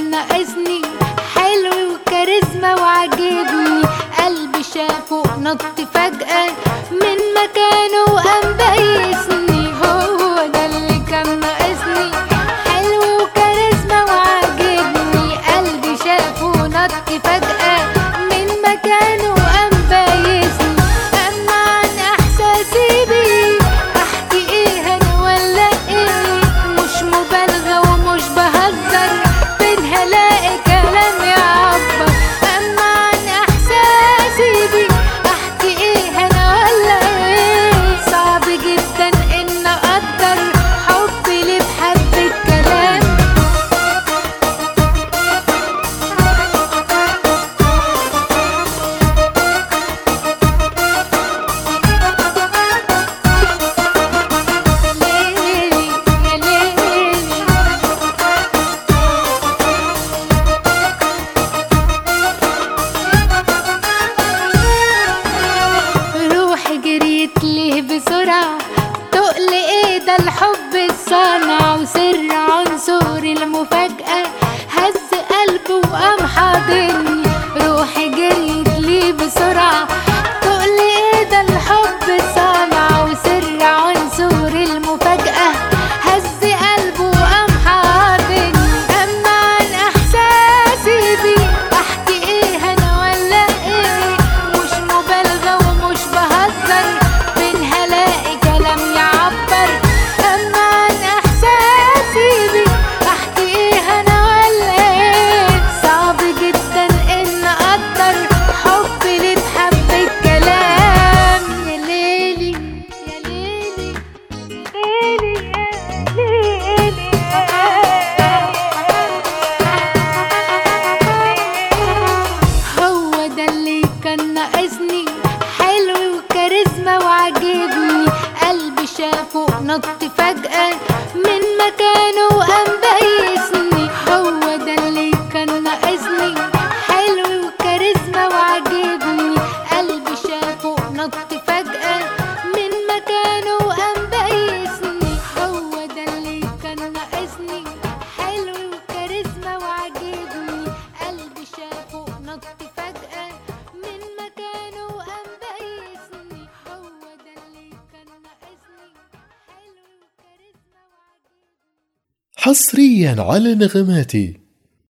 كان ناقصني، حلو وكاريزما وعجبني، قلبي شافه نط فجأة من مكانه وقام بيسني. هو ده اللي كان ناقصني، حلو وكاريزما وعجبني، قلبي شافه نط فجأة من مكانه وقام بيسني. أما عن إحساسي بيه أحكي إيه أنا ولا إيه، مش مبالغة ومش بهزر، فين هلاقي كلام يعبر. أما عن إحساسي بيه أحكي إيه أنا ولا إيه، صعب جدا إن أقدر حبي ليه بحبة كلام. روحي جريت ليه بسرعة، تقل ايه ده الحب الصنع، وسر عنصر المفاجأة هز قلبه وقام حاضني. روحي جريت ليه بسرعة، تقل ايه ده الحب الصنع، وسر عنصر المفاجأة هز قلبه وقام حاضني. أما عن إحساسي بيه أحكي إيه أنا ولا إيه، مش مبالغة ومش بهزر، فين هلاقي كلام يعبر. أما عن إحساسي بيه أحكي إيه أنا ولا إيه، صعب جدا إن أقدر حبي ليه بحبة كلام. يا ليلي يا ليلي ليلي يا ليلي، هو ده اللي كان ناقصني، حلو وكاريزما وعجبني، قلبي شافه نط فجأة من مكانه وقام بيسني. هو ده اللي كان ناقصني، حلو وكاريزما وعجبني، قلبي شافه نط فجأة من مكانه وقام بيسني. هو ده اللي كان ناقصني، حلو وكاريزما وعجبني، قلبي شافه نط فجأة من مكانه وقام بيسني. هو ده اللي كان ناقصني، حلو وكاريزما وعجبني. حصريا على نغماتي.